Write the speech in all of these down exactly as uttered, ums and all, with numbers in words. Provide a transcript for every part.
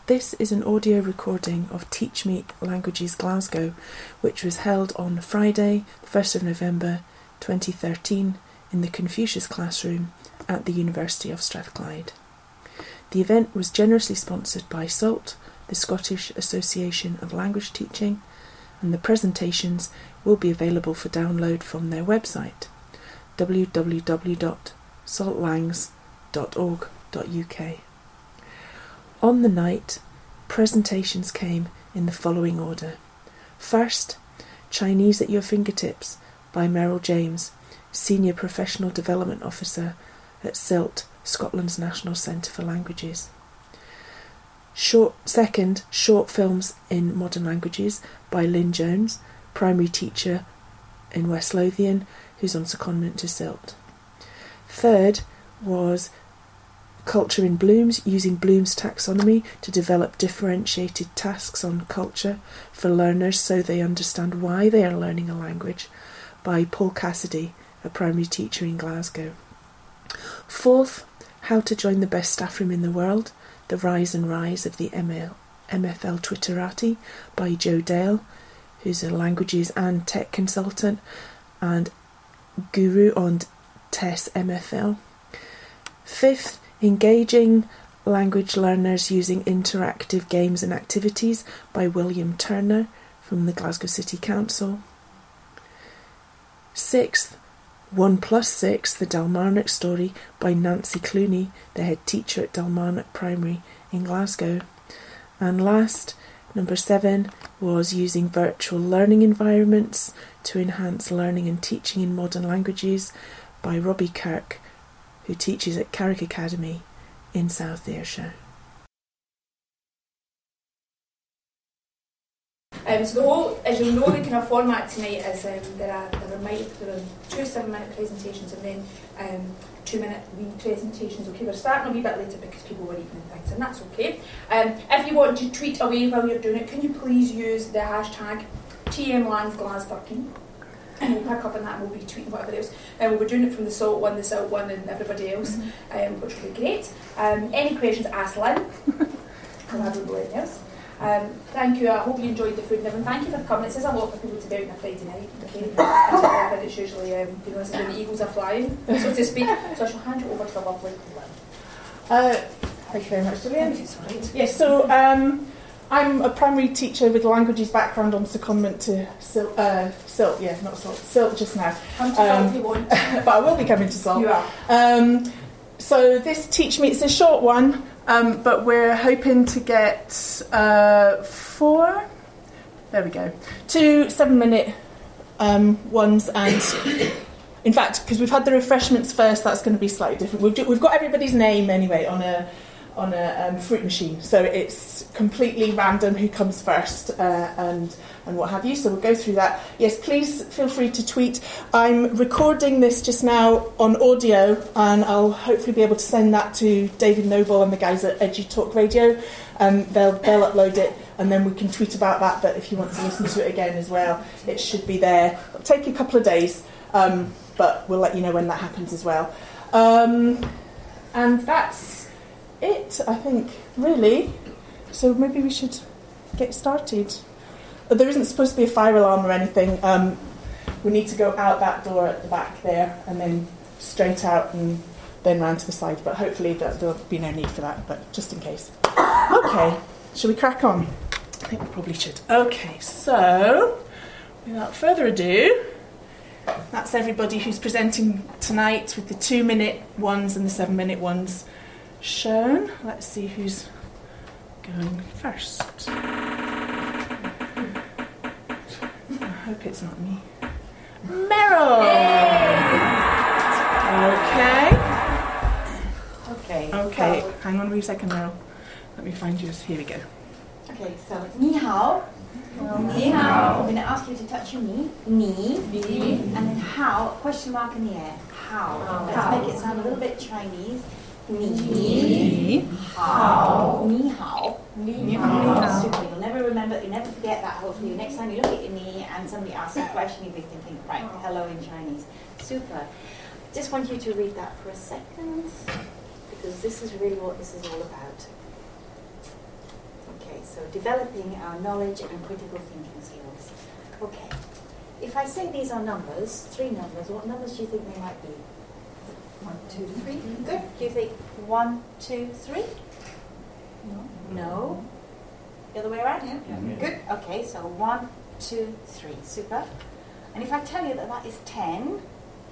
This is an audio recording of Teach Me Languages Glasgow, which was held on Friday, the first of November twenty thirteen, in the Confucius Classroom at the University of Strathclyde. The event was generously sponsored by SALT, the Scottish Association of Language Teaching, and the presentations will be available for download from their website, w w w dot salt langs dot org dot u k. On the night, presentations came in the following order. First, Chinese at Your Fingertips by Meryl James, Senior Professional Development Officer at SILT, Scotland's National Centre for Languages. Short, second, Short Films in Modern Languages by Lynn Jones, Primary Teacher in West Lothian, who's on secondment to SILT. Third was Culture in Blooms, using Bloom's taxonomy to develop differentiated tasks on culture for learners so they understand why they are learning a language, by Paul Cassidy, a primary teacher in Glasgow. Fourth, How to Join the Best Staff Room in the World, The Rise and Rise of the M F L Twitterati by Joe Dale, who's a languages and tech consultant and guru on T E S M F L. Fifth, Engaging Language Learners Using Interactive Games and Activities by William Turner from the Glasgow City Council. Sixth, One Plus Six, The Dalmarnock Story by Nancy Clooney, the head teacher at Dalmarnock Primary in Glasgow. And last, number seven, was Using Virtual Learning Environments to Enhance Learning and Teaching in Modern Languages by Robbie Kirk, who teaches at Carrick Academy in South Ayrshire. Um, so the whole, as you'll know, the kind of format tonight is um, there are there are, might, there are two seven-minute presentations and then um, two-minute wee presentations. Okay, we're starting a wee bit later because people were eating and things, and that's okay. Um, if you want to tweet away while you're doing it, can you please use the hashtag T M Langs Glas thirteen? And we'll pick up on that and we'll be tweeting whatever else. And uh, we'll be doing it from the SALT one, the SILT one and everybody else, mm-hmm. um, which will be great. Um, any questions, ask Lynn. I'll have everybody else. Um, thank you, I hope you enjoyed the food and everything. Thank you for coming. It says a lot for people to be out on a Friday night. Okay? But it's usually, um, you know, this is when the eagles are flying, so to speak. So I shall hand you over to the lovely Lynn. Uh, thank you very much, Gillian. Yes, yeah, so um, I'm a primary teacher with a languages background on secondment to SILT, uh, SILT, yeah, not SILT, SILT just now. Come to um, SILT if you want. But I will be coming to SILT. You are. Um, so this Teach Me, it's a short one, um, but we're hoping to get uh, four, there we go, two seven-minute um, ones, and in fact, because we've had the refreshments first, that's going to be slightly different. We've, we've got everybody's name anyway on a on a um, fruit machine, so it's completely random who comes first uh, and and what have you, so we'll go through that. Yes, please feel free to tweet. I'm recording this just now on audio and I'll hopefully be able to send that to David Noble and the guys at EduTalk Radio. Um, they'll, they'll upload it and then we can tweet about that, but if you want to listen to it again as well, it should be there. It'll take a couple of days, um, but we'll let you know when that happens as well. Um, and that's it, I think, really. So maybe we should get started. There isn't supposed to be a fire alarm or anything. Um, we need to go out that door at the back there and then straight out and then round to the side. But hopefully there, there'll be no need for that, but just in case. Okay, shall we crack on? I think we probably should. Okay, so without further ado, that's everybody who's presenting tonight with the two-minute ones and the seven-minute ones shown. Let's see who's going first. I hope it's not me. Meryl! Okay. Okay. Okay, So, hang on a wee second, Meryl. Let me find yours. Here we go. okay, so, ni hao. Ni hao. I'm going to ask you to touch your knee. Ni. Ni. And then how, question mark in the air. How. Let's how. make it sound a little bit Chinese. Ni hao. Ni hao. Ni hao. Super. You'll never remember, you'll never forget that. Hopefully, next time you look at your knee and somebody asks a question, you'll be thinking, right, hello in Chinese. Super. Just want you to read that for a second, because this is really what this is all about. developing our knowledge and critical thinking skills. Okay. If I say these are numbers, three numbers, what numbers do you think they might be? One, two, three. Good. Do you think one, two, three? No. No. The other way around? Yeah. yeah. Good. Okay, so one, two, three. Super. And if I tell you that that is ten,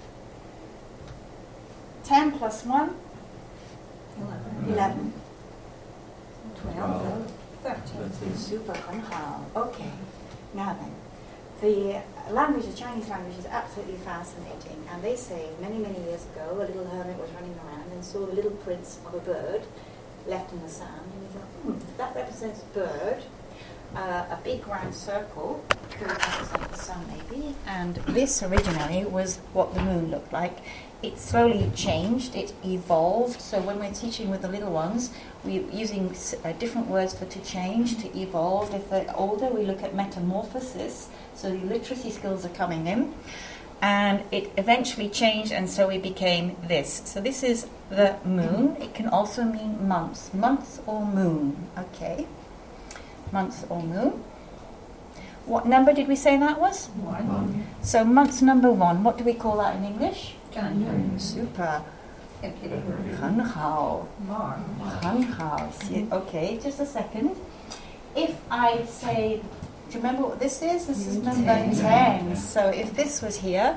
ten plus one? eleven. eleven. twelve. thirteen. Super. Okay. Now then, the language, the Chinese language, is absolutely fascinating. And they say many, many years ago, a little hermit was running around and saw the little prints of a bird left in the sand. And he thought, hmm, that represents a bird. Uh, a big round circle could represent the sun, maybe. And this originally was what the moon looked like. It slowly changed, it evolved. So when we're teaching with the little ones, we're using uh, different words for to change, to evolve. If they're older, we look at metamorphosis. So the literacy skills are coming in. And it eventually changed, and so we became this. So this is the moon. It can also mean months. Month or moon. Okay. Month or moon. What number did we say that was? One. So month number one. What do we call that in English? January. Super.很好.很好. Okay, just a second. If I say, do you remember what this is? This is number ten. So if this was here.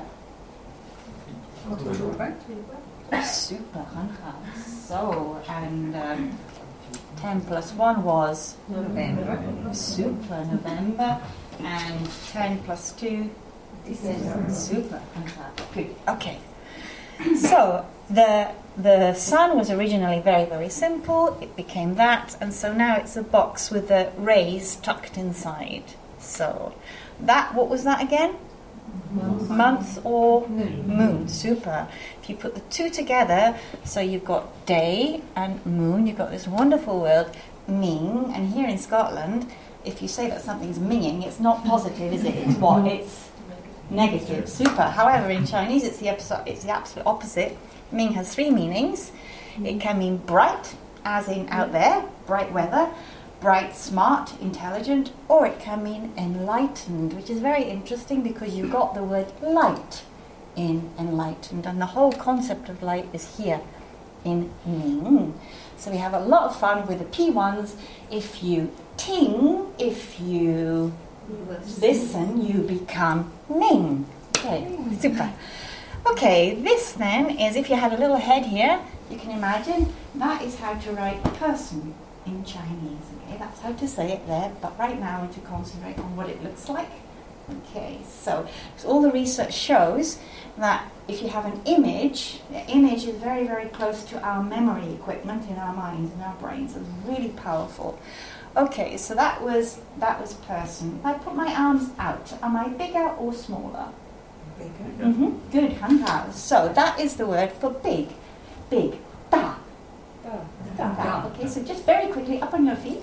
Super. 很好. So, and um, ten plus one was November. Super. November. And ten plus two, December. Super. Good. Okay. So the the sun was originally very, very simple. It became that, and so now it's a box with the rays tucked inside. So that, what was that again? Month, Month or moon. moon. Super. If you put the two together, so you've got day and moon, you've got this wonderful word, ming, and here in Scotland, if you say that something's minging, it's not positive, is it? It's what? It's negative. Super. However, in Chinese, it's the opposite. It's the absolute opposite. Ming has three meanings. It can mean bright, as in out there, bright weather, bright, smart, intelligent, or it can mean enlightened, which is very interesting because you've got the word light in enlightened, and the whole concept of light is here in Ming. So we have a lot of fun with the P ones. If you ting, if you listen, you become Ming. Okay, super. Okay, this then is, if you had a little head here, you can imagine that is how to write person in Chinese. Okay, that's how to say it there, but right now I want to concentrate on what it looks like. Okay, so, so all the research shows that if you have an image, the image is very, very close to our memory equipment in our minds, in our brains. It's really powerful. Okay, so that was that was person. If I put my arms out, am I bigger or smaller? Bigger. Mm-hmm. Good, hanhao. So that is the word for big. Big. Da. Da. Da. Da. Okay, so just very quickly, up on your feet.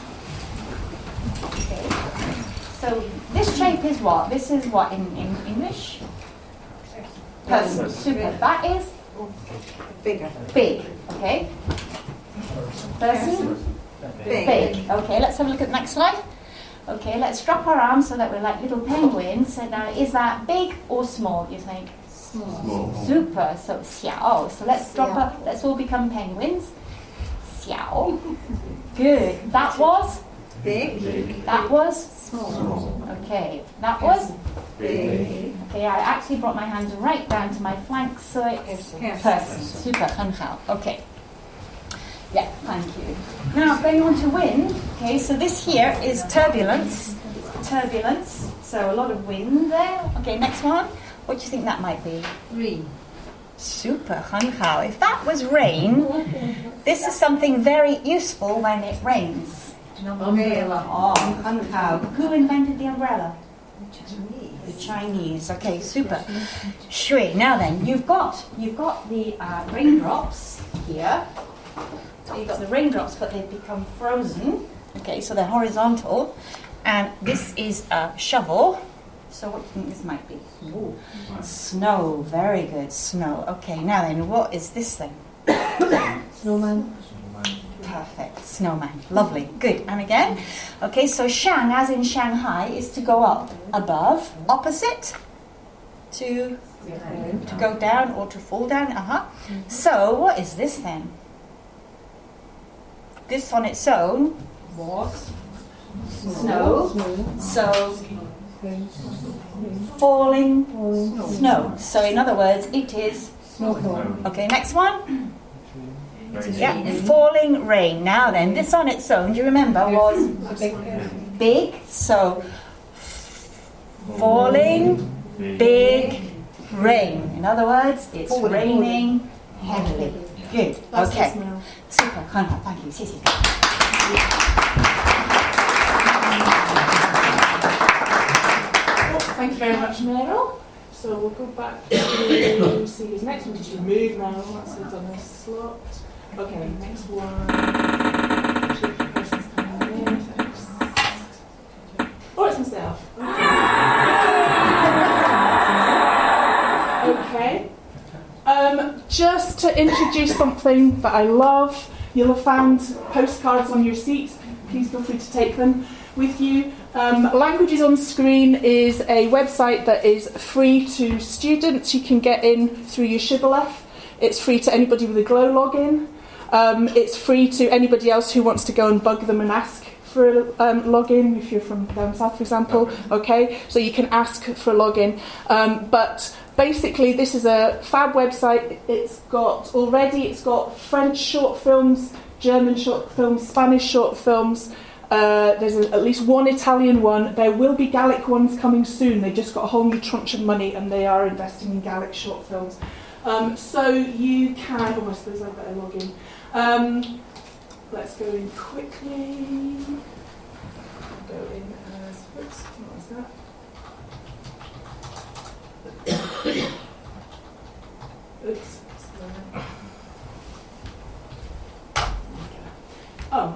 Okay. So this shape is what? This is what in, in English? Person. Super. That is bigger. Big. Okay. Person. Big. Big. Okay, let's have a look at the next slide. Okay, let's drop our arms so that we're like little penguins. So now, is that big or small, you think? Small. Small. Super. So xiao. So let's drop our, let's all become penguins. Xiao. Good. That was? Big. Big. That was? Small. Okay. That was? Big. Okay, I actually brought my hands right down to my flanks, so it's person. Super. Hanhao. Okay. Yeah, thank you. Now, going on to wind. Okay, so this here is turbulence. Turbulence. So a lot of wind there. Okay, next one. What do you think that might be? Rain. Super, hanhao. If that was rain, this is something very useful when it rains. Umbrella. Oh, hanhao. Who invented the umbrella? Chinese. The Chinese. Okay, super. Shui. Now then, you've got you've got the uh, raindrops here. So you've got the raindrops, but they've become frozen. Okay, so they're horizontal. And this is a shovel. So what do you think this might be? Ooh. Snow. Very good. Snow. Okay, now then, what is this thing? Snowman. Perfect. Snowman. Lovely. Good. And again. Okay, so shang, as in Shanghai, is to go up, above. Opposite? To, to go down or to fall down. Uh-huh. So, what is this then? This on its own was snow. So, falling snow. So, in other words, it is snowfall. Okay, next one. Yeah, falling rain. Now then, this on its own, do you remember, was big. So, falling big rain. In other words, it's raining heavily. Good. Okay. Super. Conrad, thank you. 谢谢. Thank you very much, Meryl. So we'll go back to see who's next one. Did you move, Meryl? That's it on this slot. Okay, next one. Two persons coming in first. Oh, it's myself. Okay. Um, just to introduce something that I love, you'll have found postcards on your seats. Please feel free to take them with you. Um, Languages on Screen is a website that is free to students. You can get in through your Shibboleth. It's free to anybody with a Glow login. Um, it's free to anybody else who wants to go and bug them and ask for a um, login, if you're from down south, for example. Okay, so you can ask for a login. Um, but basically, this is a fab website. It's got already, it's got French short films, German short films, Spanish short films. Uh, there's a, at least one Italian one. There will be Gallic ones coming soon. They just got a whole new tranche of money and they are investing in Gallic short films. Um, so you can, oh I suppose I better log in. Um, let's go in quickly. Go in as, oops, what was that? Oops. Oh.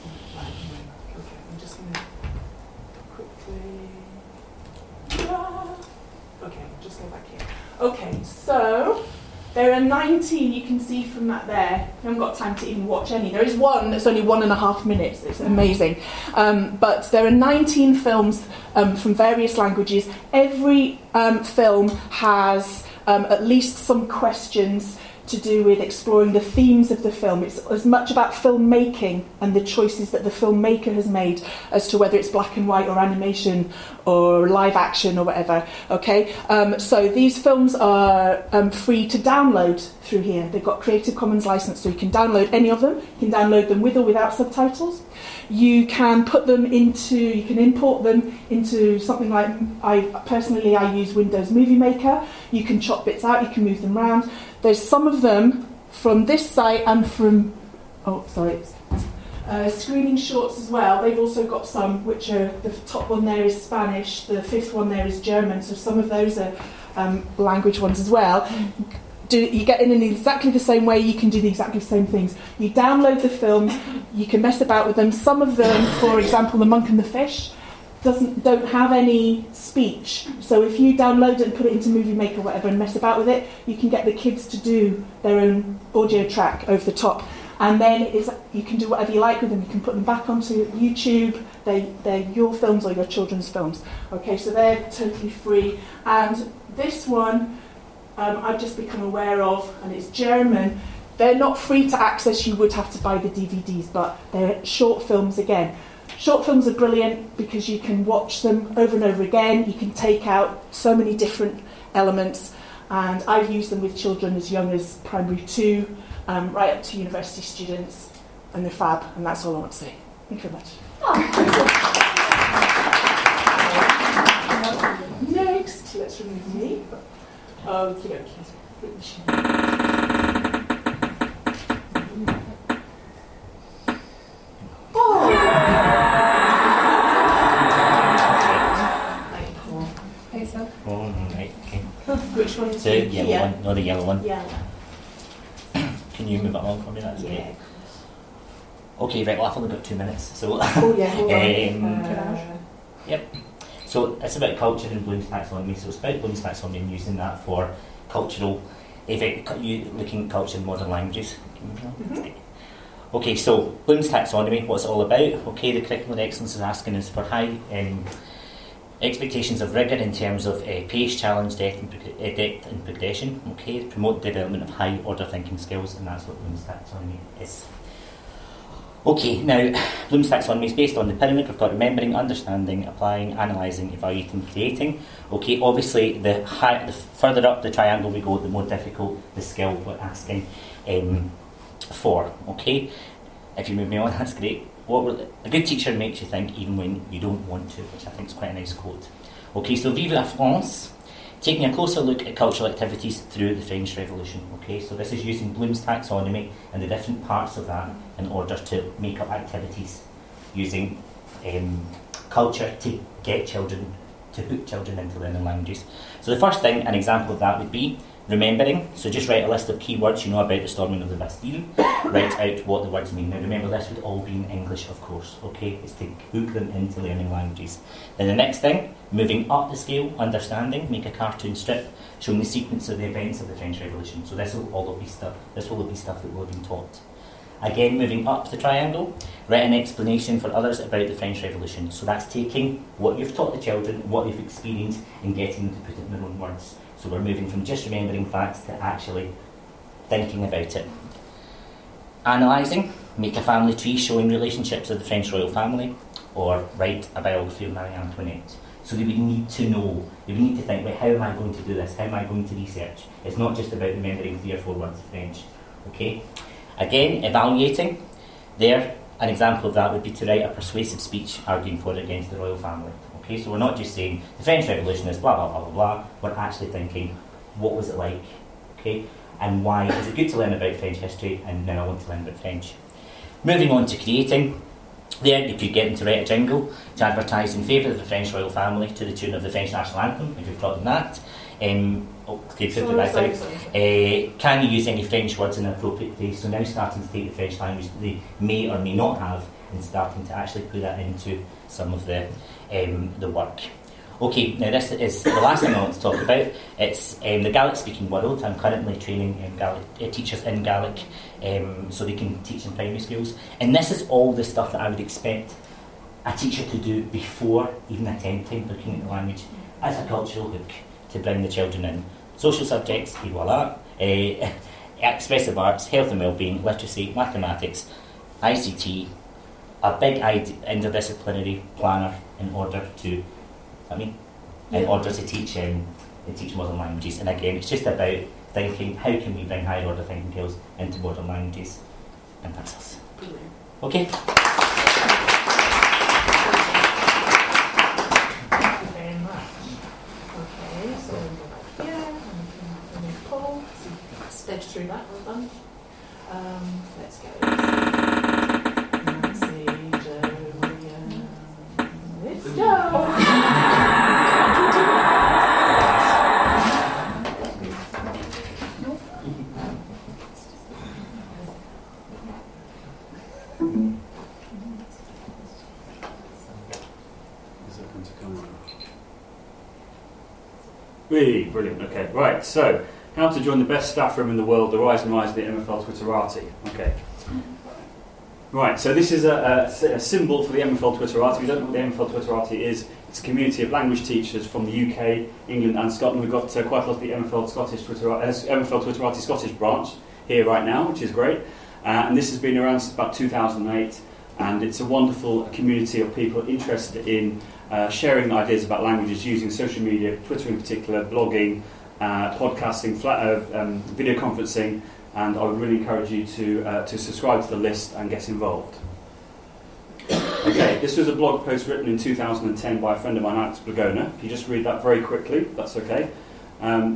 Okay, just go back here. Okay, so there are nineteen you can see from that there. I haven't got time to even watch any. There is one that's only one and a half minutes. It's amazing. Um, but there are nineteen films um, from various languages. Every um, film has um, at least some questions to do with exploring the themes of the film. It's as much about filmmaking and the choices that the filmmaker has made as to whether it's black and white or animation or live action or whatever. Okay, um, so these films are um, free to download through here. They've got Creative Commons license, so you can download any of them. You can download them with or without subtitles. You can put them into, you can import them into something like, I personally I use Windows Movie Maker. You can chop bits out, you can move them around. There's some of them from this site and from, oh sorry, uh, Screening Shorts as well. They've also got some which are, the top one there is Spanish, the fifth one there is German, so some of those are um, language ones as well. Do, you get in in exactly the same way, you can do the exactly same things. You download the films, you can mess about with them. Some of them, for example, The Monk and the Fish, doesn't don't have any speech. So if you download it and put it into Movie Maker or whatever and mess about with it, you can get the kids to do their own audio track over the top. And then it's, you can do whatever you like with them. You can put them back onto YouTube. They, they're your films or your children's films. Okay, so they're totally free. And this one, um, I've just become aware of, and it's German. They're not free to access. You would have to buy the D V Ds, but they're short films again. Short films are brilliant because you can watch them over and over again. You can take out so many different elements, and I've used them with children as young as primary two, um, right up to university students, and they're fab, and that's all I want to say. Thank you very much. Oh. Next, let's remove me. Oh, okay, okay. Which one is the yellow yeah. one? No, the yellow one. Yeah. Can you move it along for me? That's yeah. okay. Okay, right. Well, I've only got two minutes, so. Oh yeah. Hold um, on. Uh, yep. So it's about culture and Bloom's taxonomy. So it's about Bloom's taxonomy and using that for cultural, if it, you looking at culture in modern languages. mm-hmm. Okay, so Bloom's taxonomy, what's it all about? Okay, the curriculum excellence is asking us for high um, expectations of rigour in terms of uh, pace, challenge, depth and, prog- uh, depth and progression. Okay, promote the development of high order thinking skills, and that's what Bloom's taxonomy is. Okay, now Bloom's taxonomy is based on the pyramid. We've got remembering, understanding, applying, analysing, evaluating, creating. Okay, obviously the, high, the further up the triangle we go, the more difficult the skill we're asking um, for. Okay, if you move me on, that's great. What were, a good teacher makes you think even when you don't want to, which I think is quite a nice quote. Okay, so Vive la France, taking a closer look at cultural activities through the French Revolution. Okay, so this is using Bloom's taxonomy and the different parts of that in order to make up activities using um, culture to get children, to hook children into learning languages. So the first thing, an example of that would be remembering. So just write a list of key words you know about the storming of the Bastille. Write out what the words mean. Now remember, this would all be in English, of course. Okay, it's to hook them into learning languages. Then the next thing, moving up the scale, understanding. Make a cartoon strip showing the sequence of the events of the French Revolution. So this will all be stuff. This will be stuff that will have been taught. Again, moving up the triangle, write an explanation for others about the French Revolution. So that's taking what you've taught the children, what they've experienced, and getting them to put it in their own words. So we're moving from just remembering facts to actually thinking about it. Analysing, make a family tree showing relationships of the French royal family, or write a biography of Marie Antoinette. So they would need to know, they would need to think, well, how am I going to do this? How am I going to research? It's not just about remembering three or four words of French. Okay? Again, evaluating. There, an example of that would be to write a persuasive speech arguing for and against the royal family. Okay, so we're not just saying the French Revolution is blah blah blah blah blah. We're actually thinking, what was it like? Okay, and why is it good to learn about French history? And now I want to learn about French. Moving on to creating. There, you could get them to write a jingle to advertise in favour of the French royal family to the tune of the French national anthem, if you've taught them that. Um, oh, okay, sorry, that sorry, sorry, sorry. Uh, can you use any French words in an appropriate place? So now starting to take the French language that they may or may not have and starting to actually put that into some of the um, the work. Okay, now this is the last thing I want to talk about. It's um, the Gaelic speaking world. I'm currently training um, Gaelic, uh, teachers in Gaelic um, so they can teach in primary schools. And this is all the stuff that I would expect a teacher to do before even attempting looking at the language as a cultural hook to bring the children in. Social subjects, et voila. Uh, expressive arts, health and wellbeing, literacy, mathematics, I C T, a big interdisciplinary planner in order to, I mean, in yeah. order to teach um, teach modern languages. And again, it's just about thinking, how can we bring higher order thinking skills into modern languages? And that's us. Okay. Thank you very much. Okay, so we'll go back here, and then Paul, so you can sped through that, well done. Um, let's go. Nancy, Joe, William. Let's go. Really brilliant. Okay, right. So, how to join the best staff room in the world? The rise and rise of the M F L Twitterati. Okay. Right. So this is a, a, a symbol for the M F L Twitterati. If you don't know what the M F L Twitterati is, it's a community of language teachers from the U K, England, and Scotland. We've got uh, quite a lot of the M F L Scottish Twitterati, uh, M F L Twitterati Scottish branch here right now, which is great. Uh, and this has been around since about two thousand eight, and it's a wonderful community of people interested in Uh, sharing ideas about languages using social media, Twitter in particular, blogging, uh, podcasting, flat, uh, um, video conferencing, and I would really encourage you to uh, to subscribe to the list and get involved. Okay, this was a blog post written in two thousand ten by a friend of mine, Alex Blagona. If you just read that very quickly, that's okay. Um,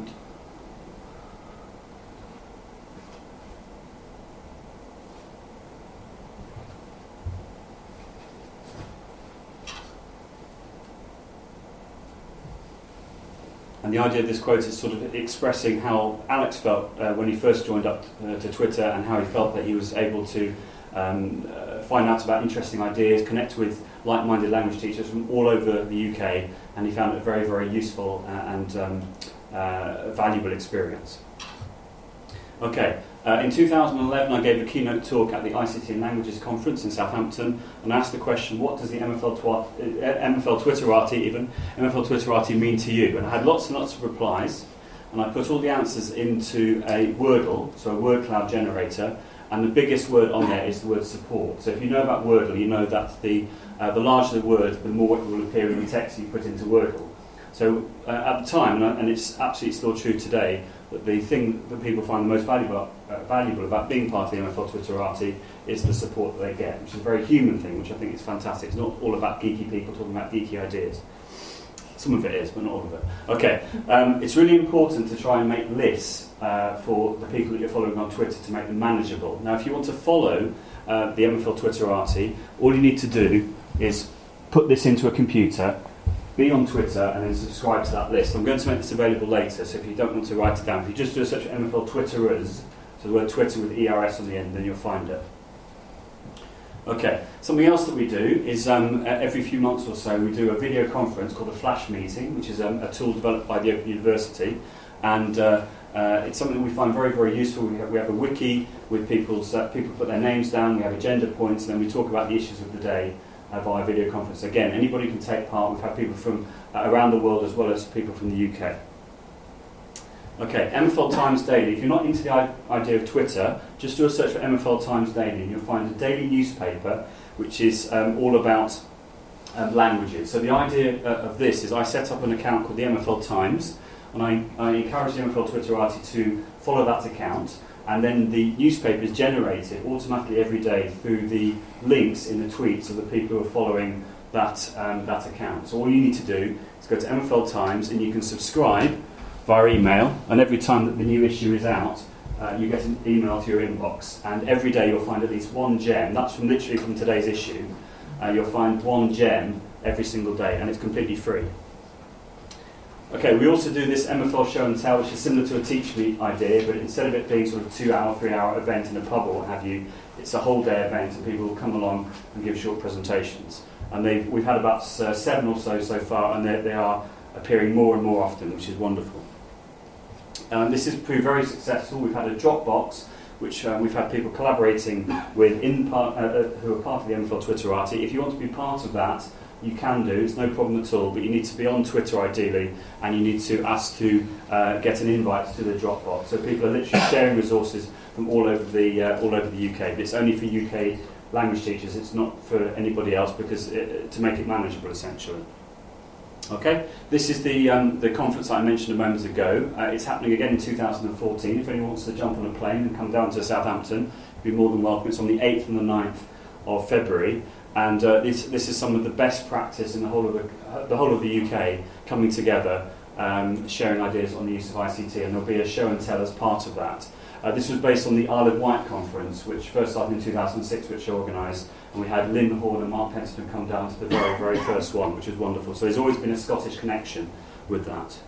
And the idea of this quote is sort of expressing how Alex felt uh, when he first joined up uh, to Twitter, and how he felt that he was able to um, uh, find out about interesting ideas, connect with like-minded language teachers from all over the U K, and he found it a very, very useful uh, and um, uh, valuable experience. Okay, Uh, in two thousand eleven, I gave a keynote talk at the I C T and Languages Conference in Southampton, and asked the question, what does the M F L, twa- uh, M F L Twitterati even, M F L Twitterati mean to you? And I had lots and lots of replies, and I put all the answers into a Wordle, so a word cloud generator, and the biggest word on there is the word support. So if you know about Wordle, you know that the, uh, the larger the word, the more it will appear in the text you put into Wordle. So uh, at the time, and it's absolutely still true today, that the thing that people find the most valuable, uh, valuable about being part of the M F L Twitterati is the support that they get, which is a very human thing, which I think is fantastic. It's not all about geeky people talking about geeky ideas. Some of it is, but not all of it. Okay, um, it's really important to try and make lists uh, for the people that you're following on Twitter to make them manageable. Now, if you want to follow uh, the M F L Twitterati, all you need to do is put this into a computer, be on Twitter, and then subscribe to that list. I'm going to make this available later, so if you don't want to write it down, if you just do a search for M F L Twitterers, so the word Twitter with E R S on the end, then you'll find it. Okay, something else that we do is um, every few months or so we do a video conference called a Flash Meeting, which is um, a tool developed by the Open University, and uh, uh, it's something that we find very, very useful. We have, we have a wiki with people's, uh, people put their names down, we have agenda points, and then we talk about the issues of the day Uh, via video conference. Again, anybody can take part. We've had people from uh, around the world as well as people from the U K. Okay, M F L Times Daily. If you're not into the I- idea of Twitter, just do a search for M F L Times Daily and you'll find a daily newspaper which is um, all about um, languages. So the idea uh, of this is I set up an account called the M F L Times, and I, I encourage the M F L Twitterati to follow that account. And then the newspaper is generated automatically every day through the links in the tweets of the people who are following that um, that account. So all you need to do is go to M F L Times and you can subscribe via email. And every time that the new issue is out, uh, you get an email to your inbox. And every day you'll find at least one gem. That's from literally from today's issue. Uh, you'll find one gem every single day, and it's completely free. Okay, we also do this M F L Show and Tell, which is similar to a Teach Me idea, but instead of it being sort of a two-hour, three-hour event in a pub or what have you, it's a whole-day event, and people will come along and give short presentations. And they've, we've had about uh, seven or so so far, and they, they are appearing more and more often, which is wonderful. Um, this has proved very successful. We've had a Dropbox, which uh, we've had people collaborating with in part, uh, uh, who are part of the M F L Twitterati. If you want to be part of that, you can do, it's no problem at all, but you need to be on Twitter ideally, and you need to ask to uh, get an invite to the Dropbox. So people are literally sharing resources from all over the uh, all over the U K, but it's only for U K language teachers, it's not for anybody else, because it, to make it manageable essentially. Okay, this is the um, the conference that I mentioned a moment ago. Uh, it's happening again in two thousand fourteen. If anyone wants to jump on a plane and come down to Southampton, you'd be more than welcome. It's on the eighth and the ninth of February. And uh, this, this is some of the best practice in the whole of the, uh, the whole of the U K coming together, um, sharing ideas on the use of I C T, and there'll be a show and tell as part of that. Uh, this was based on the Isle of Wight conference, which first started in two thousand six, which I organised, and we had Lynn Horn and Mark Penston come down to the very, very first one, which was wonderful. So there's always been a Scottish connection with that.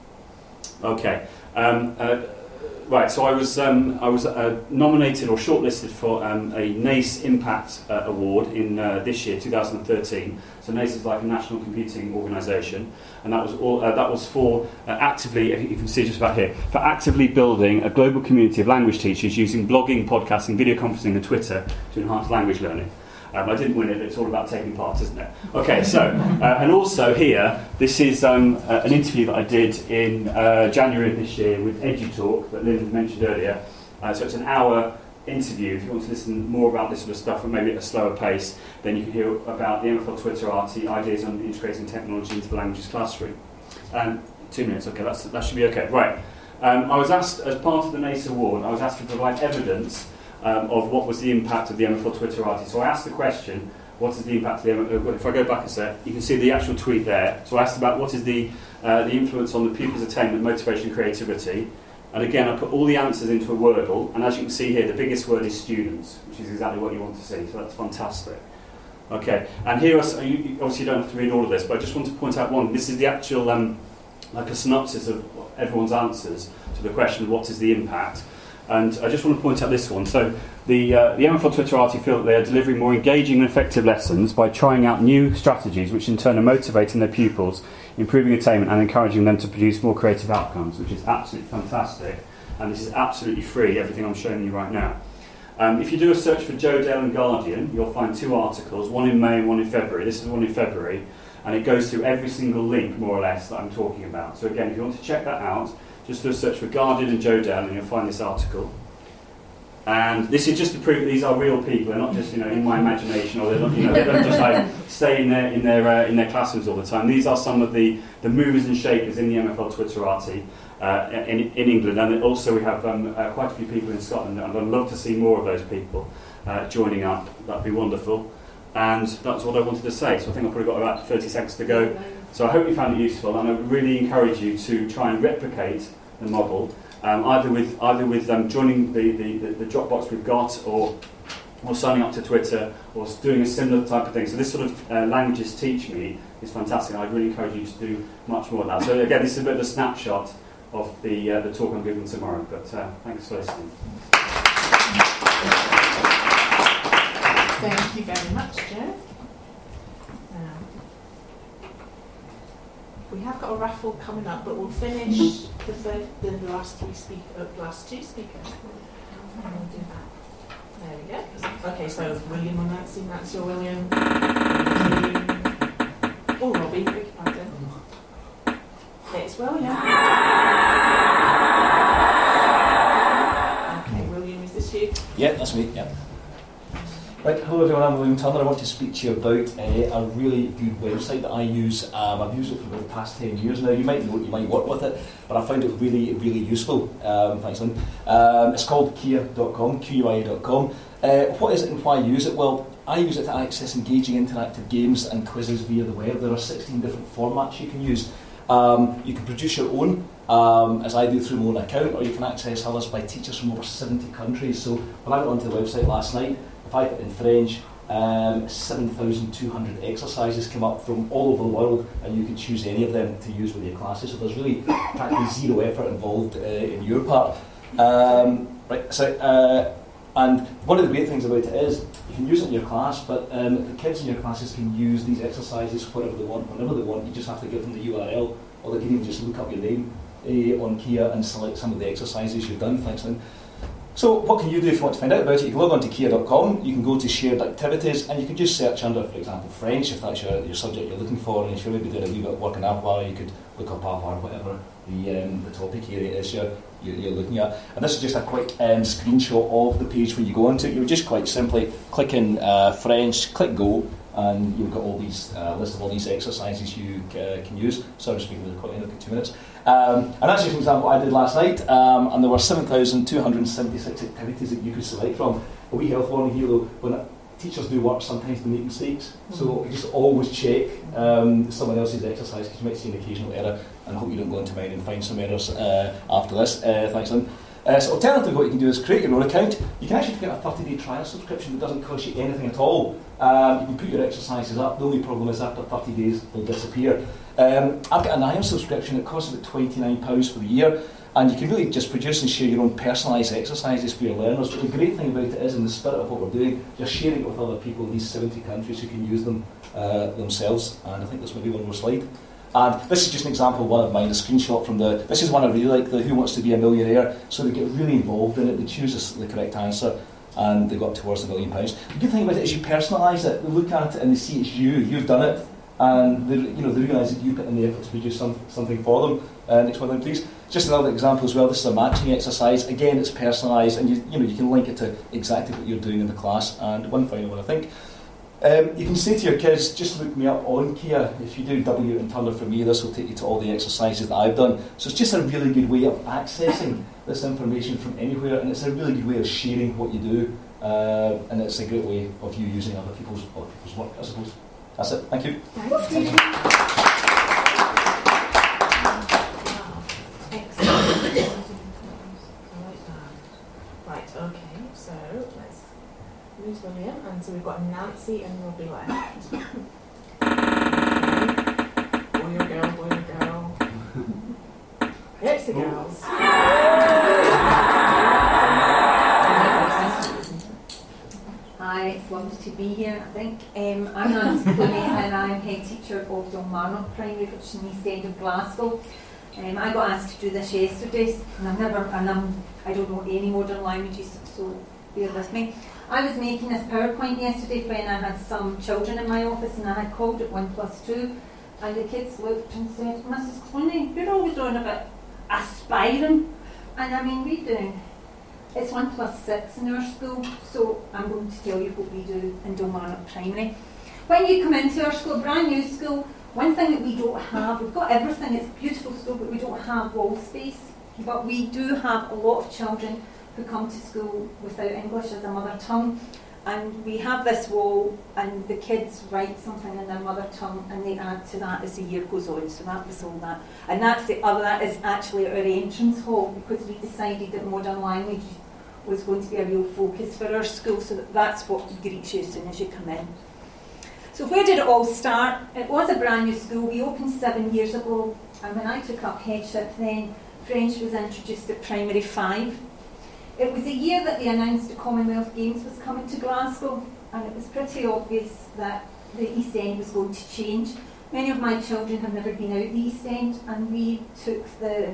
Okay. Um, uh, Right, so I was um, I was uh, nominated or shortlisted for um, a NACE Impact uh, Award in uh, this year, two thousand thirteen. So NACE is like a national computing organisation, and that was all. Uh, that was for uh, actively, you can see just about here, for actively building a global community of language teachers using blogging, podcasting, video conferencing, and Twitter to enhance language learning. Um, I didn't win it, it's all about taking part, isn't it? Okay, so, uh, and also here, this is um, uh, an interview that I did in uh, January of this year with EduTalk, that Lynn mentioned earlier. Uh, so it's an hour interview. If you want to listen more about this sort of stuff, and maybe at a slower pace, then you can hear about the M F L Twitterati, ideas on integrating technology into the languages classroom. Um, two minutes, okay, that's, that should be okay. Right, um, I was asked, as part of the NACE Award, I was asked to provide evidence Um, of what was the impact of the M F L Twitterati. So I asked the question, what is the impact of the M F L? If I go back a sec, you can see the actual tweet there. So I asked about what is the, uh, the influence on the pupils' attainment, motivation, creativity. And again, I put all the answers into a Wordle, and as you can see here, the biggest word is students, which is exactly what you want to see, so that's fantastic. Okay, and here, are, you, obviously you don't have to read all of this, but I just want to point out one. This is the actual, um, like a synopsis of everyone's answers to the question, what is the impact? And I just want to point out this one. So the, uh, the M F L Twitterati feel that they are delivering more engaging and effective lessons by trying out new strategies, which in turn are motivating their pupils, improving attainment and encouraging them to produce more creative outcomes, which is absolutely fantastic. and this is absolutely free, everything I'm showing you right now. Um, if you do a search for Joe Dale and Guardian, you'll find two articles, one in May and one in February. This is the one in February, and it goes through every single link, more or less, that I'm talking about. So again, if you want to check that out, just do a search for Guardian and Joe Dale, and you'll find this article. And this is just to prove that these are real people. They're not just, you know, in my imagination, or they're not, you know, they don't just like stay in their in their uh, in their classrooms all the time. These are some of the, the movers and shakers in the M F L Twitterati uh, in in England, and also we have um, uh, quite a few people in Scotland. And I'd love to see more of those people uh, joining up. That'd be wonderful. And that's what I wanted to say. So I think I've probably got about thirty seconds to go. So I hope you found it useful, and I really encourage you to try and replicate the model. Um, either with either with um, joining the, the, the, the Dropbox we've got, or or signing up to Twitter, or doing a similar type of thing. So this sort of uh, languages teach me is fantastic. I'd really encourage you to do much more of that. So again, this is a bit of a snapshot of the uh, the talk I'm giving tomorrow. But uh, thanks for listening. Thank you very much, Joe. Now, we have got a raffle coming up, but we'll finish the third, the, the last three speak, uh, last two speakers. And we'll do that. There we go. Okay, so William and Nancy, Nancy or William. Oh, Robbie, beg your pardon. It's William. Okay, William, is this you? Yeah, that's me, yeah. Right, hello everyone, I'm William Turner. I want to speak to you about uh, a really good website that I use. Um, I've used it for the past ten years now. You might know it, you might work with it, but I found it really, really useful. Um, thanks, Lynn. Um, it's called Kia dot com, Q U I A dot com. Uh, what is it and why use it? Well, I use it to access engaging interactive games and quizzes via the web. There are sixteen different formats you can use. Um, you can produce your own, um, as I do through my own account, or you can access others by teachers from over seventy countries. So when I went onto the website last night, if I put in French, um, seven thousand two hundred exercises come up from all over the world, and you can choose any of them to use with your classes. So there's really practically zero effort involved uh, in your part. Um, right, so, uh, and one of the great things about it is you can use it in your class, but um, the kids in your classes can use these exercises whatever they want, whenever they want. You just have to give them the U R L, or they can even just look up your name uh, on Kia and select some of the exercises you've done. Thanks, Lynn. So what can you do if you want to find out about it? You can log on to Kia dot com, you can go to shared activities, and you can just search under, for example, French, if that's your, your subject you're looking for, and if you're maybe doing a wee bit of work in Avoir, you could look up Avoir, whatever the um, the topic area is you're, you're, you're looking at. And this is just a quick um, screenshot of the page when you go onto it. You would just quite simply click in uh, French, click go, and you've got all these uh, list of all these exercises you uh, can use. Sorry, I'm speaking really quickly, look at two minutes. Um, and that's just an example I did last night, um, and there were seven thousand two hundred seventy-six activities that you could select from. A wee health warning here though, when teachers do work, sometimes they make mistakes, so just always check um, someone else's exercise, because you might see an occasional error, and I hope you don't go into mine and find some errors uh, after this. Uh, thanks, Lynn. Uh, so alternatively, what you can do is create your own account. You can actually get a thirty-day trial subscription that doesn't cost you anything at all. Um, you can put your exercises up. The only problem is after thirty days they'll disappear. Um, I've got an I A M subscription that costs about twenty-nine pounds for the year, and you can really just produce and share your own personalised exercises for your learners. But the great thing about it is, in the spirit of what we're doing, you're sharing it with other people in these seventy countries who can use them uh, themselves. And I think there's maybe one more slide. And this is just an example of one of mine, a screenshot from the, this is one I really like, the Who Wants to Be a Millionaire. So they get really involved in it, they choose the correct answer, and they go up towards the million pounds. The good thing about it is you personalise it, they look at it and they see it's you, you've done it, and they, you know, they realise that you put in the effort to produce some, something for them. Uh, next one then, please. Just another example as well, this is a matching exercise. Again, it's personalised, and you, you know, you can link it to exactly what you're doing in the class. And one final one, I think. Um, you can say to your kids, just look me up on Kia. If you do W and Turner for me, this will take you to all the exercises that I've done. So it's just a really good way of accessing this information from anywhere, and it's a really good way of sharing what you do, uh, and it's a great way of you using other people's, other people's work, I suppose. That's it. Thank you. Thank you. Excellent. Right, okay, so let's lose William, and so we've got Nancy and Robbie left. Boy or girl, boy or girl. It's the girls. Hi, it's lovely to be here, I think. Um, I'm Nancy Clooney and I'm head teacher of Dalmarnock Primary, which is in the East End of Glasgow. Um, I got asked to do this yesterday, and I've never, and I'm, I don't know any modern languages, so bear with me. I was making this PowerPoint yesterday when I had some children in my office, and I had called it one plus two, and the kids looked and said, Missus Clooney, you're always on about aspiring. And I mean, we do. It's one plus six in our school, so I'm going to tell you what we do in Dalmarnock Primary. When you come into our school, brand new school, one thing that we don't have, we've got everything, it's a beautiful school, but we don't have wall space. But we do have a lot of children who come to school without English as a mother tongue. And we have this wall, and the kids write something in their mother tongue, and they add to that as the year goes on. So that was all that. And that's the other, that is actually our entrance hall, because we decided that modern language was going to be a real focus for our school, so that that's what greets you as soon as you come in. So where did it all start? It was a brand new school. We opened seven years ago, and when I took up headship then, French was introduced at primary five. It was the year that they announced the Commonwealth Games was coming to Glasgow, and it was pretty obvious that the East End was going to change. Many of my children have never been out the East End, and we took the...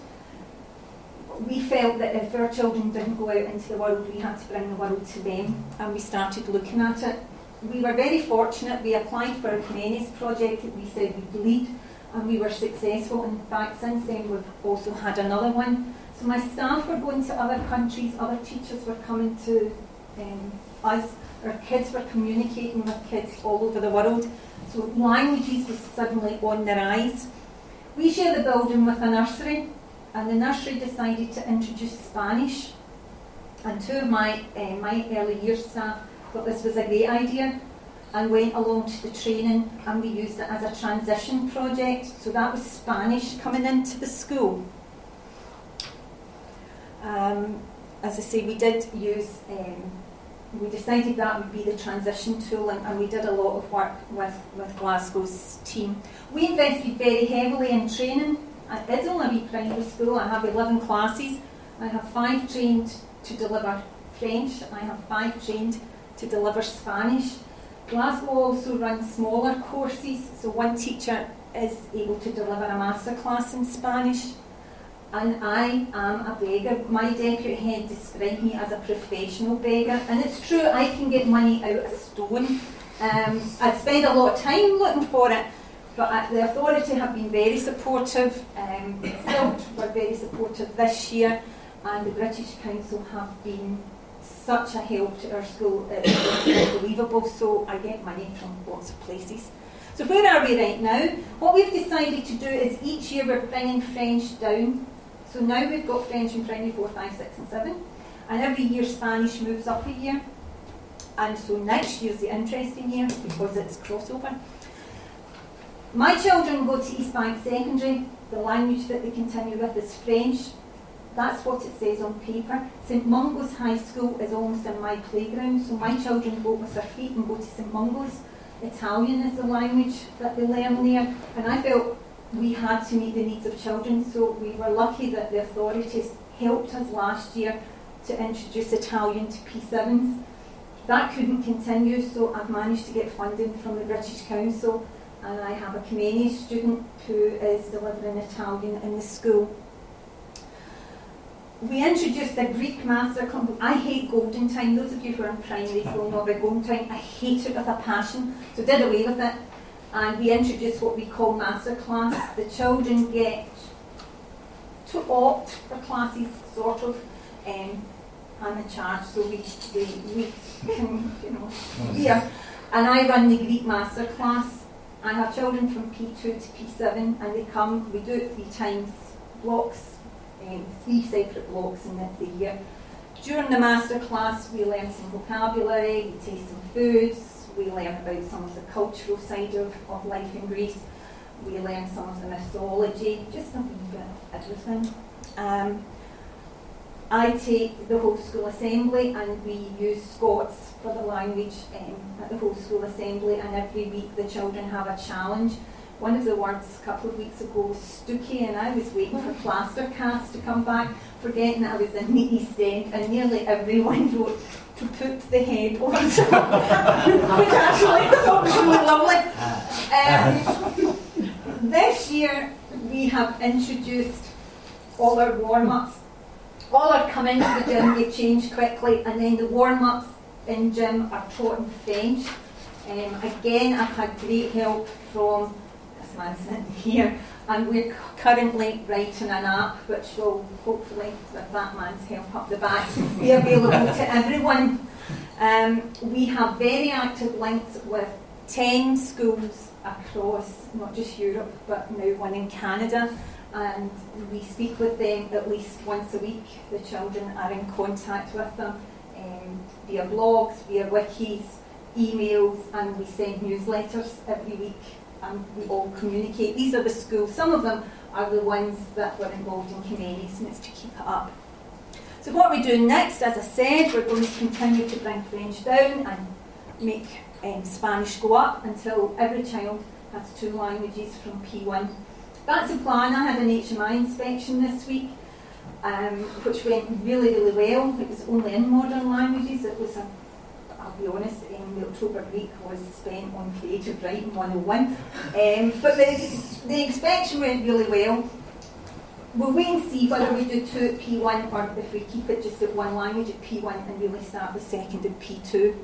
We felt that if our children didn't go out into the world, we had to bring the world to them, and we started looking at it. We were very fortunate. We applied for a Comenius project that we said we'd lead, and we were successful. In fact, since then we've also had another one. So my staff were going to other countries, other teachers were coming to um, us, our kids were communicating with kids all over the world. So languages was suddenly on the rise. We share the building with a nursery, and the nursery decided to introduce Spanish. And two of my, uh, my early years staff thought this was a great idea and went along to the training, and we used it as a transition project. So that was Spanish coming into the school. Um, as I say, we did use, um, we decided that would be the transition tool, and, and we did a lot of work with, with Glasgow's team. We invested very heavily in training. It is only a wee primary school. I have eleven classes. I have five trained to deliver French. I have five trained to deliver Spanish. Glasgow also runs smaller courses, so one teacher is able to deliver a masterclass in Spanish. And I am a beggar. My deputy head described me as a professional beggar, and it's true, I can get money out of stone. Um, I'd spend a lot of time looking for it, but uh, the authority have been very supportive. Um, still were very supportive this year, and the British Council have been such a help to our school. It's unbelievable. So I get money from lots of places. So where are we right now? What we've decided to do is each year we're bringing French down. So now we've got French in primary four, five, six and seven, and every year Spanish moves up a year, and so next year's the interesting year because it's crossover. My children go to East Bank Secondary. The language that they continue with is French. That's what it says on paper. St Mungo's High School is almost in my playground, so my children vote with their feet and go to St Mungo's. Italian is the language that they learn there, and I felt we had to meet the needs of children, so we were lucky that the authorities helped us last year to introduce Italian to P sevens. That couldn't continue, so I've managed to get funding from the British Council, and I have a Comenius student who is delivering Italian in the school. We introduced a Greek master class. I hate Golden Time. Those of you who are in primary will know about Golden Time. I hate it with a passion, so did away with it. And we introduced what we call master class. The children get to opt for classes, sort of. Um, I'm in charge, so we, we, we can, you know, here. And I run the Greek master class. I have children from P two to P seven, and they come. We do it three times blocks. Um, three separate blocks in the, the year. During the master class, we learn some vocabulary, we taste some foods, we learn about some of the cultural side of, of life in Greece, we learn some of the mythology, just a wee bit of everything. Um, I take the whole school assembly, and we use Scots for the language um, at the whole school assembly, and every week the children have a challenge. One of the words a couple of weeks ago was stooky, and I was waiting for plaster cast to come back, forgetting that I was in the East End, and nearly everyone wrote to put the head on, which actually I thought was really lovely. Um, this year we we have introduced all our warm-ups. All our come into the gym, they change quickly, and then the warm-ups in gym are taught in French. Um, again, I've had great help from this man sitting here, and we're currently writing an app which will hopefully, with that man's help up the back, be available to everyone. Um, we have very active links with ten schools across not just Europe but now one in Canada, and we speak with them at least once a week. The children are in contact with them um, via blogs, via wikis, emails, and we send newsletters every week, and we all communicate. These are the schools. Some of them are the ones that were involved in Canadians, and it's to keep it up. So what we're doing next, as I said, we're going to continue to bring French down and make um, Spanish go up until every child has two languages from P one. That's the plan. I had an H M I inspection this week, um, which went really, really well. It was only in modern languages. It was, a, I'll be honest, um, the October week was spent on creative writing one oh one. Um, but the, the inspection went really well. We'll wait and see whether we do two at P one or if we keep it just at one language at P one and really start the second at P two.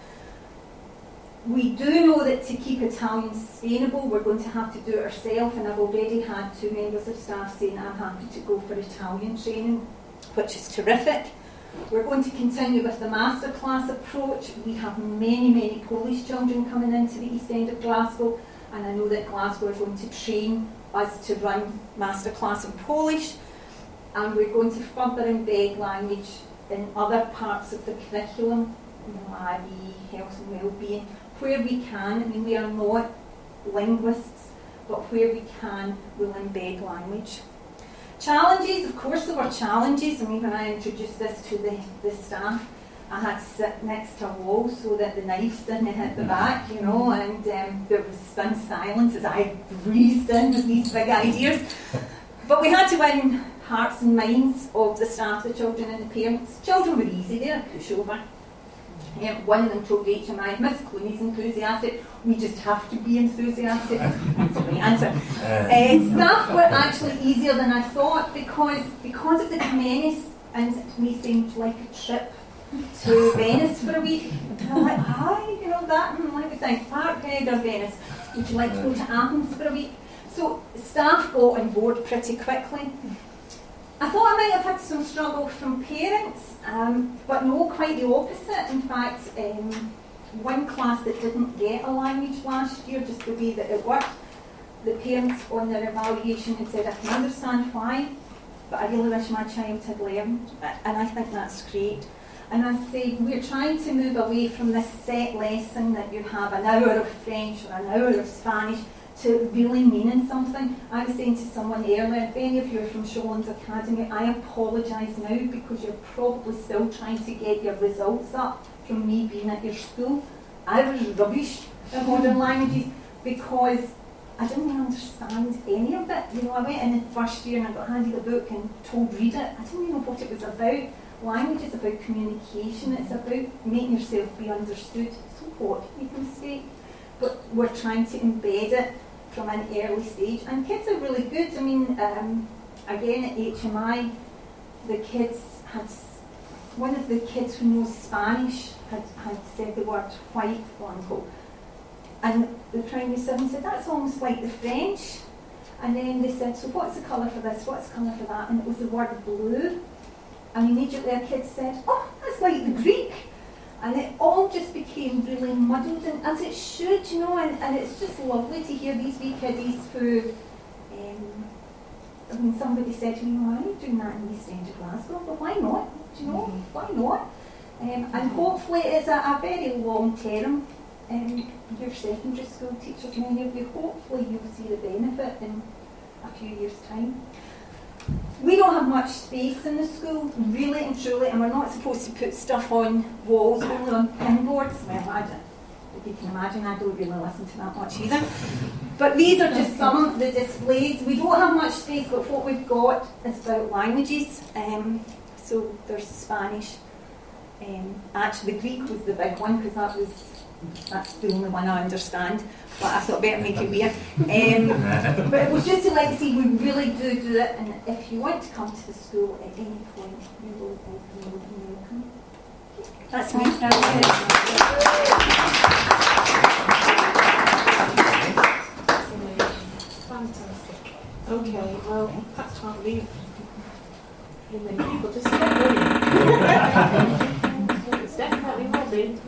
We do know that to keep Italian sustainable, we're going to have to do it ourselves, and I've already had two members of staff saying I'm happy to go for Italian training, which is terrific. We're going to continue with the masterclass approach. We have many, many Polish children coming into the East End of Glasgow, and I know that Glasgow are going to train us to run masterclass in Polish, and we're going to further embed language in other parts of the curriculum, you know, I E, health and well-being, where we can. I mean, we are not linguists, but where we can, we'll embed language. Challenges, of course there were challenges. I mean, when I introduced this to the, the staff, I had to sit next to a wall so that the knives didn't hit the back, you know, and um, there was stunned silence as I breezed in with these big ideas. But we had to win hearts and minds of the staff, the children and the parents. Children were easy, they're a pushover. Um, one of them told Rachel and I, Miss Clooney's enthusiastic, we just have to be enthusiastic. That's the right answer. Uh, staff were actually easier than I thought because, because of the menace, and it may seem like a trip to Venice for a week. And I'm like, hi, you know, that, and let me think, Parkhead or Venice, would you like to go to Athens for a week? So staff got on board pretty quickly. I thought I might have had some struggle from parents, um, but no, quite the opposite. In fact, um, one class that didn't get a language last year, just the way that it worked, the parents on their evaluation had said, I can understand why, but I really wish my child had learned, and I think that's great. And I say, we're trying to move away from this set lesson that you have an hour of French or an hour of Spanish to really meaning something. I was saying to someone earlier, if any of you are from Shawlands Academy, I apologise now because you're probably still trying to get your results up from me being at your school. I was rubbish at modern languages because I didn't really understand any of it. You know, I went in the first year and I got handed a book and told read it. I didn't even know what it was about. Language is about communication, it's about making yourself be understood. So what? Make a mistake. But we're trying to embed it from an early stage. And kids are really good. I mean, um, again at H M I, the kids had, one of the kids who knows Spanish had, had said the word white, blanco. And the primary seven said, that's almost like the French. And then they said, so what's the colour for this, what's the colour for that? And it was the word blue. And immediately our kids said, oh, that's like the Greek. And it all just became really muddled, and as it should, you know, and, and it's just lovely to hear these wee kiddies who, um, I mean, somebody said to me, why are you doing that in the East End of Glasgow? Well, why not? Do you know, mm-hmm. why not? Um, and hopefully it's a, a very long term. Um, your secondary school teachers, many of you, hopefully you'll see the benefit in a few years' time. We don't have much space in the school, really and truly, and we're not supposed to put stuff on walls, only on pin boards. Well, I don't, if you can imagine, I don't really listen to that much either. But these are just some of the displays. We don't have much space, but what we've got is about languages. Um, so there's Spanish. Um, actually, the Greek was the big one because that was That's the only one I understand, but I thought better make it weird. Um, but it was just to like see we really do do it, and if you want to come to the school at any point, you will be welcome. That's me. Fantastic. Okay, well, that can't leave in many people just keep going. It's definitely Robin.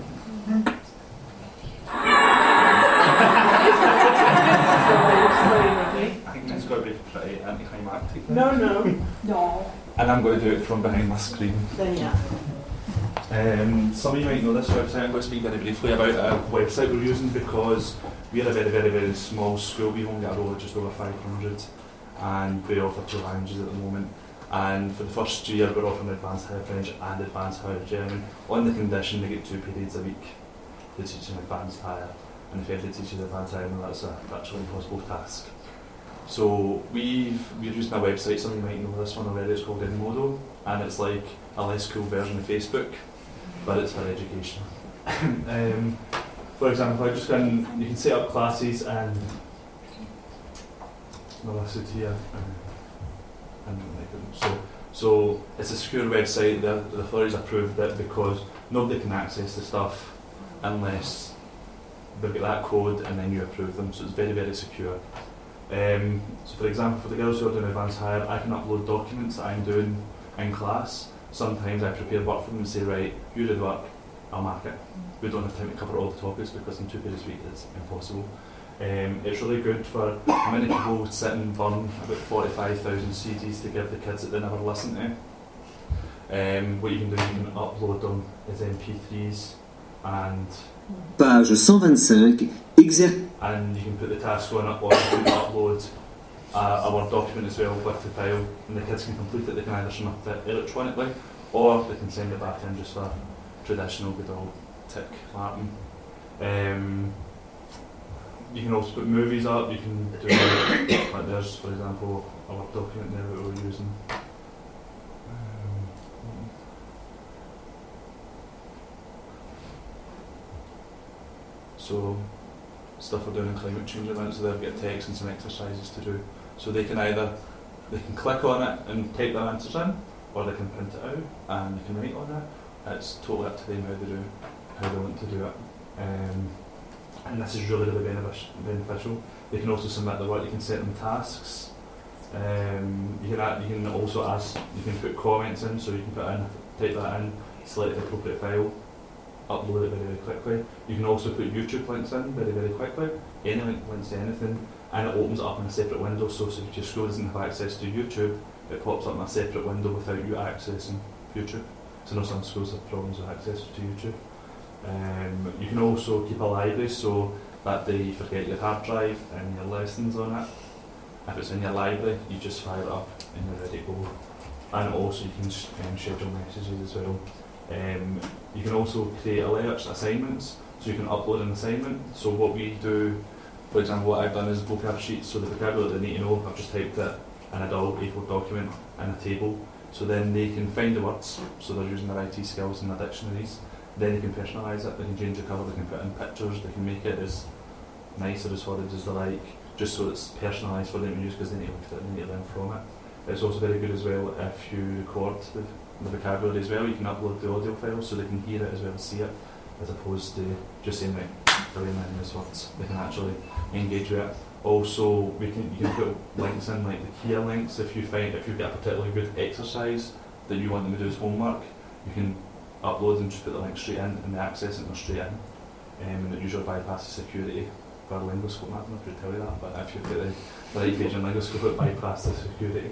I think it's got to be pretty anticlimactic. No, no. No. And I'm going to do it from behind my screen. Then yeah. Um, some of you might know this website. I'm going to speak very briefly about a website we're using because we're a very, very, very small school. We've only got a roll of just over five hundred, and we offer two languages at the moment. And for the first year, we're offering advanced higher French and advanced higher German on the condition they get two periods a week to teach an advanced higher. And if you have to teach an advanced higher, well, that's a virtually impossible task. So we've we're using a website. Some of you might know this one already. It's called Inmodo, and it's like a less cool version of Facebook, but it's for education. um, for example, I just can you can set up classes and listed here, and, and so so it's a secure website. The the authorities approved it because nobody can access the stuff unless they've got that code and then you approve them. So it's very very secure. Um, so for example, for the girls who are doing advanced higher, I can upload documents that I'm doing in class. Sometimes I prepare work for them and say, right, you do the work, I'll mark it. We don't have time to cover all the topics because in two periods a week it's impossible. Um, it's really good for many people sit and burn about forty-five thousand C Ds to give the kids that they never listen to. Um, what you can do, you can upload them as M P threes and Page cent vingt-cinq, exercice. And you can put the task on it, or you can upload uh, a Word document as well with the file, and the kids can complete it. They can either submit it electronically, or they can send it back in just for traditional good old tick marking. Um, you can also put movies up. You can do like there's, for example, a Word document there that we're using. So stuff we're doing in climate change events, so they've got text and some exercises to do. So they can either they can click on it and type their answers in, or they can print it out and they can write on it. It's totally up to them how they do how they want to do it. Um, and this is really really beneficial. They can also submit the work. You can set them tasks. Um, you can you can also ask. You can put comments in, so you can put in type that in, select the appropriate file, upload it very, very quickly. You can also put YouTube links in very, very quickly. Any link links to anything, and it opens it up in a separate window. So, so if your school doesn't have access to YouTube, it pops up in a separate window without you accessing YouTube. So, I know some schools have problems with access to YouTube. Um, you can also keep a library so that day you forget your hard drive and your lessons on it. If it's in your library, you just fire it up and you're ready to go. And also, you can um, schedule messages as well. Um, you can also create alerts, assignments, so you can upload an assignment. So what we do, for example, what I've done is vocab sheets, so the vocabulary they need to know, I've just typed it in a A four document in a table, so then they can find the words, so they're using their I T skills and their dictionaries. Then they can personalise it, they can change the colour, they can put in pictures, they can make it as nice or as horrid as they like, just so it's personalised for them to use because they need to look at it and they need to learn from it. It's also very good as well if you record the the vocabulary as well. You can upload the audio file so they can hear it as well as see it, as opposed to just saying like really many those words. They can actually engage with it. Also, we can you can put links in like the key links if you find if you've got a particularly good exercise that you want them to do as homework. You can upload and just put the link straight in and they access it and go straight in. Um, and it usually bypasses security for Lingoscope. I don't know if I tell you that, but if you've got the, the right page on Lingoscope, it bypasses security.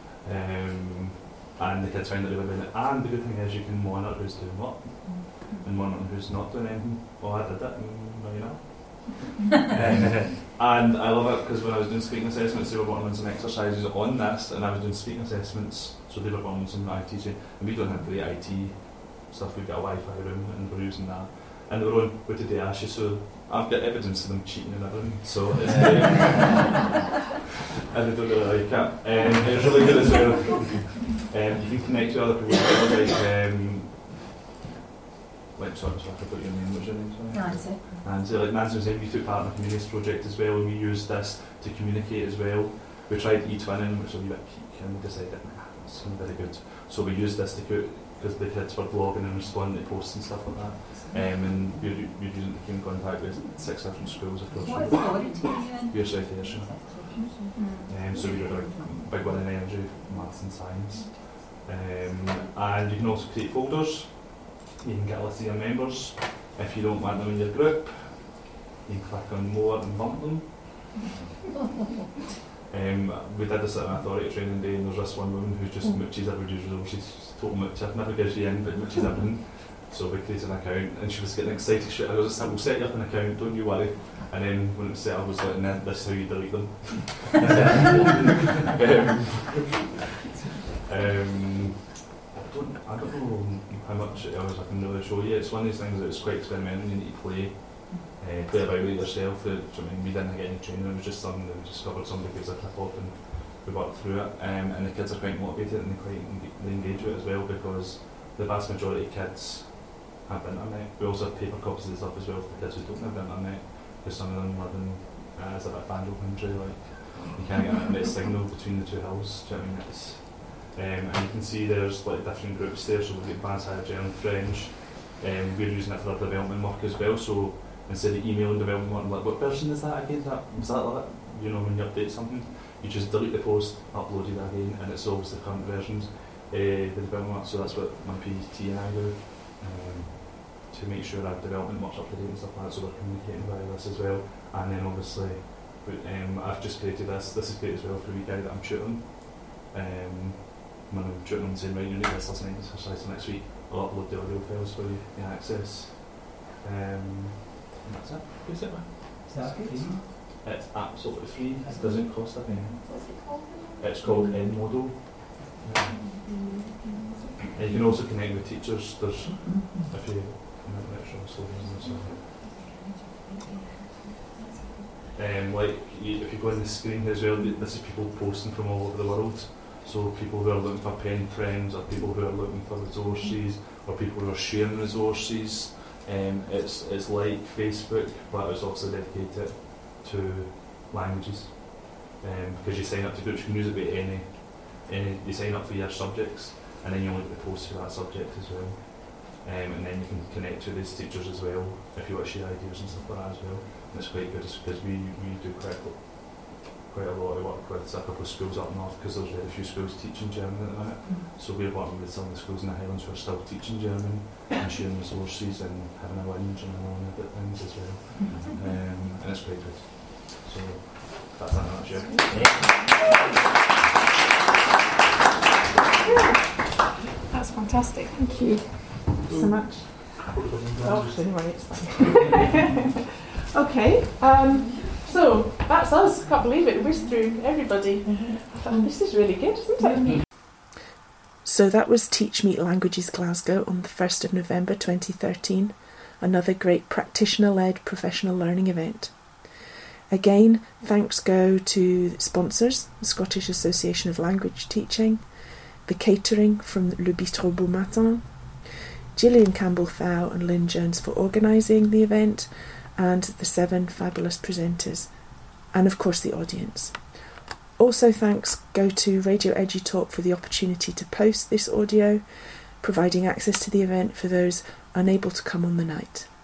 Um, And the kids find it really brilliant. And the good thing is you can monitor who's doing what and monitor who's not doing anything. Oh, I did it, and now you know. uh, and I love it because when I was doing speaking assessments, they were working on some exercises on this, and I was doing speaking assessments, so they were working on some I T. And we don't have great I T stuff, we've got a Wi-Fi room, and we're using that. And they were on, what did they ask you? So I've got evidence of them cheating and everything. So it's great. And they don't really like it. Um, it's really good as well. Um, you can connect to other people, like um, Like, sorry, so I forgot your name. What's your name? Sorry. Nancy. Nancy, like Nancy was saying, we took part in the Communities project as well, and we used this to communicate as well. We tried e-twinning, which was a wee bit peak, and we decided, nah, it's not very good. So we used this to put, because the kids were blogging and responding to posts and stuff like that. Um, and we were using it to keep in contact with six different schools across What authority are you in? We're South Ayrshire. Um, so we were a big one in energy, maths and science. Um, and you can also create folders. You can get a list of your members. If you don't want them in your group, you can click on more and bump them. Um, we did this at an authority training day, and there's this one woman who just mooches everybody's resources. She's total moocher, never gives you in, but mooches everything. So we created an account, and she was getting excited. She, I was just like, we'll set you up an account, don't you worry. And then when it was set up, I was like, nah, this is how you delete them. um, um, I don't, I don't know how much else I can really show you. It's one of these things that's quite experimental. You need to play, uh, play about with it yourself. It, I mean, we didn't get any training. It was just something that we discovered. Somebody gives a clip off, and we worked through it. Um, and the kids are quite motivated, and they quite they engage with it as well, because the vast majority of kids have internet. We also have paper copies of the stuff as well for the kids who don't have internet, because some of them live in uh, it's a bit banjo country, like you can't get an internet signal between the two hills. Do you know what I mean? It's, um, and you can see there's like different groups there. So we've got Advanced Higher German, French. Um, we're using it for our development work as well. So instead of emailing development work, like, what version is that again? That is that like, you know, when you update something, you just delete the post, upload it again, and it's always the current versions. Uh, the development work. So that's what my P T and I do. Um, to make sure our development works up to date and stuff like that, so we're communicating via this as well. And then obviously, um, I've just created this. This is great as well for a wee guy that I'm tutoring. Um, when I'm tutoring and saying, right, you need this listening exercise next week, I'll upload the audio files for you to access. Um, and that's it, basically. Is that free? It's absolutely free. It doesn't cost a penny. What's it called? It's called Edmodo. Um, you can also connect with teachers. There's, if you Um, like you, if you go on the screen here as well, this is people posting from all over the world. So people who are looking for pen friends, or people who are looking for resources, or people who are sharing resources. Um, it's it's like Facebook, but it's also dedicated to languages. Um, because you sign up to groups, you can use it with any, any. You sign up for your subjects, and then you look at the posts for that subject as well. Um, and then you can connect to these teachers as well if you want to share ideas and stuff like that as well. And it's quite good because we, we do quite a, quite a lot of work with a couple of schools up north, because there's very few schools teaching German at the minute. Mm-hmm. So we're working with some of the schools in the Highlands who are still teaching German and sharing resources and having a lunch and all that things as well. Mm-hmm. Um, and it's quite good. So that's that in a nutshell. That's fantastic. Thank you so much. Oh, anyway, it's fine. Okay, um, so that's us. Can't believe it. Whizzed through everybody. I thought, this is really good, isn't it? So that was Teach Meet Languages Glasgow on the first of November twenty thirteen, another great practitioner-led professional learning event. Again, thanks go to sponsors, the Scottish Association of Language Teaching, the catering from Le Bistrot Beau Matin, Gillian Campbell-Thau and Lynn Jones for organising the event, and the seven fabulous presenters, and of course the audience. Also thanks go to Radio EduTalk for the opportunity to post this audio, providing access to the event for those unable to come on the night.